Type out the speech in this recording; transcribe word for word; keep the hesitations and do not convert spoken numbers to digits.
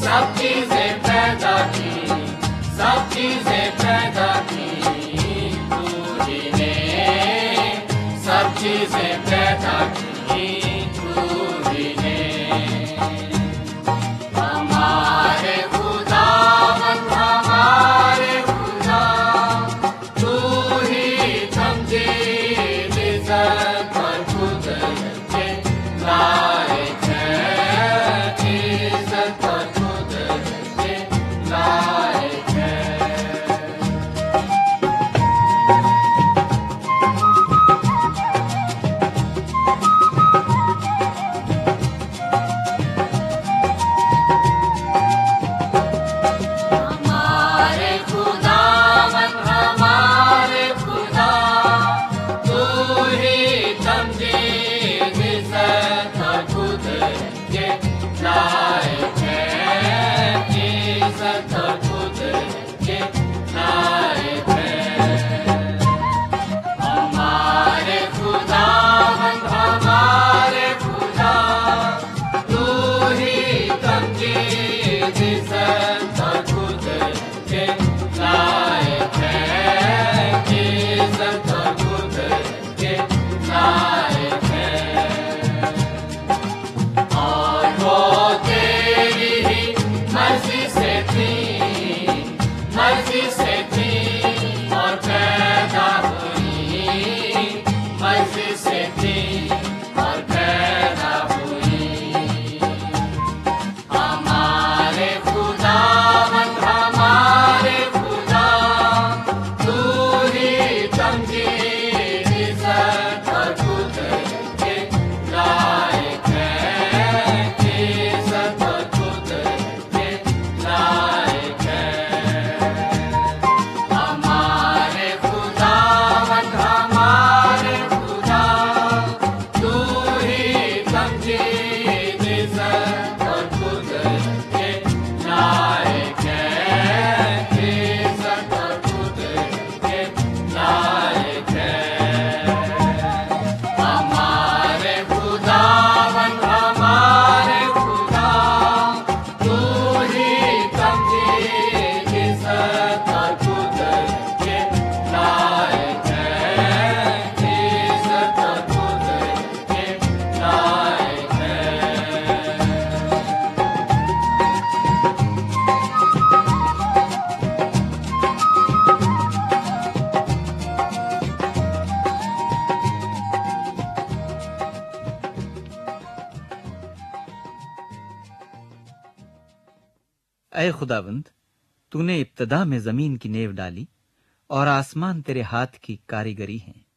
सब चीजें पैदा की, सब चीजें पैदा की तू ही ने, सब चीजें पैदा की तू ही ने। हमारे खुदावन हमारे खुदा, तू ही समझी इज्जत और कुदरत के लायक है, इज्जत और कुदरत के लायक है। हमारे खुदावन हमारे खुदा, तू ही समझी इज्जत और कुदरत के लायक है, इज्जत और कुदरत के लायक है। हमारे खुदावन हमारे खुदा, तू ही समझी इज्जत और कुदरत के लायक है, इज्जत और कुदरत के लायक है। और वो तेरी ही मर्जी से थी, मर्जी से थी और पैदा हुई, मर्जी से थी और पैदा हुई। हमारे खुदावन हमारे खुदा, तू ही समझी इज्जत और कुदरत के लायक है, इज्जत और कुदरत के लायक है। हमारे खुदावन हमारे खुदा, तू ही समझी इज्जत और कुदरत के लायक है, इज्जत और कुदरत के लायक है। हमारे खुदावन हमारे खुदा, तू ही समझी इज्जत और कुदरत के लायक है, इज्जत और कुदरत के लायक है। ऐ खुदावंद, तूने इब्तदा में जमीन की नेव डाली और आसमान तेरे हाथ की कारीगरी है।